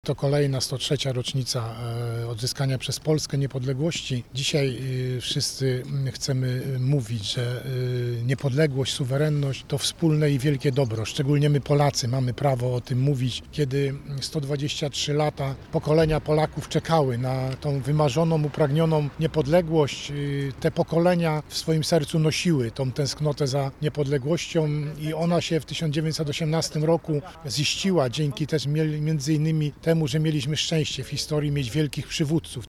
To kolejna 103. rocznica odzyskania przez Polskę niepodległości. Dzisiaj wszyscy chcemy mówić, że niepodległość, suwerenność to wspólne i wielkie dobro. Szczególnie my Polacy mamy prawo o tym mówić, kiedy 123 lata pokolenia Polaków czekały na tą wymarzoną, upragnioną niepodległość. Te pokolenia w swoim sercu nosiły tą tęsknotę za niepodległością i ona się w 1918 roku ziściła dzięki też między innymi temu, że mieliśmy szczęście w historii mieć wielkich przywódców.